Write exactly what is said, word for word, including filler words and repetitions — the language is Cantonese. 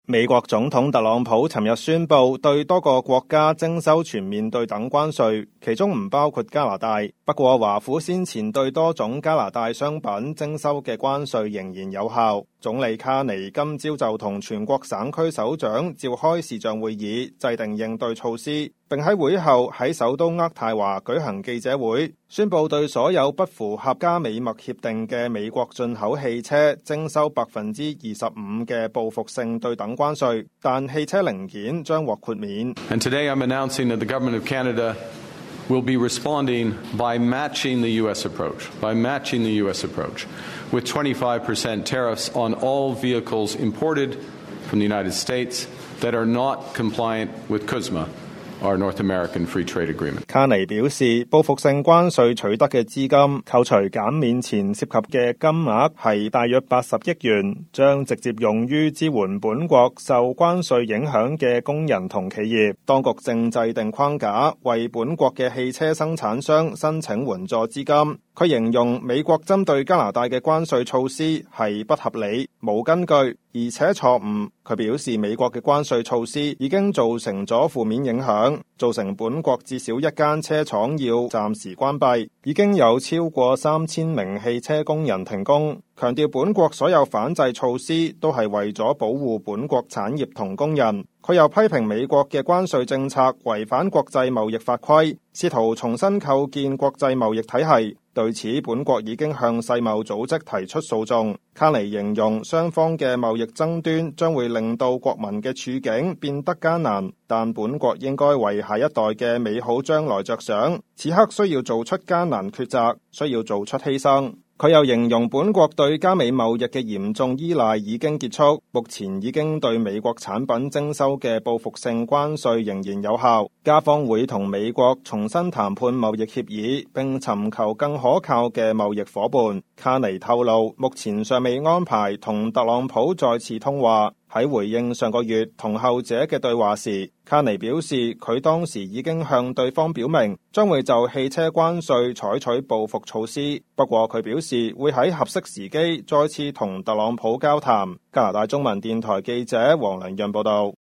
美國總統特朗普尋日宣布對多個國家徵收全面對等關稅，其中唔包括加拿大。不過華府先前對多種加拿大商品徵收嘅關稅仍然有效。總理卡尼今朝就同全國省區首長召開視像會議，制定應對措施，並喺會後喺首都渥太華舉行記者會，宣布對所有不符合加美墨協定嘅美國進口汽車徵收百分之二十五嘅報復性對等關稅，但汽車零件將獲豁免。 And today I'm announcing that the government of Canada will be responding by matching the U S approach, by matching the U S approach, with twenty-five percent tariffs on all vehicles imported from the United States that are not compliant with C U S M A, our North American Free Trade Agreement. 卡尼表示，報復性關稅取得嘅資金，扣除減免前涉及嘅金額係大約八十億元，將直接用於支援本國受關稅影響嘅工人同企業。當局正制定框架，為本國嘅汽車生產商申請援助資金。佢形容美國針對加拿大嘅關稅措施係不合理、冇根據，而且錯誤。佢表示美國嘅關稅措施已經造成咗負面影響，造成本國至少一間車廠要暫時關閉，已經有超過三千名汽車工人停工。強調本國所有反制措施都係為咗保護本國產業同工人。佢又批評美國嘅關稅政策違反國際貿易法規，試圖重新構建國際貿易體系。對此，本國已經向世貿組織提出訴訟。卡尼形容雙方嘅貿易爭端將會令到國民嘅處境變得艱難，但本國應該為下一代嘅美好將來着想，此刻需要做出艱難抉擇，需要做出犧牲。佢又形容本國對加美貿易嘅嚴重依賴已經結束，目前已經對美國產品徵收嘅報復性關稅仍然有效。加方會同美國重新談判貿易協議，並尋求更可靠嘅貿易夥伴。卡尼透露，目前尚未安排同特朗普再次通話。喺回應上個月同後者嘅對話時，卡尼表示佢當時已經向對方表明將會就汽車關稅採取報復措施，不過佢表示會喺合適時機再次同特朗普交談。加拿大中文電台記者黃良潤報道。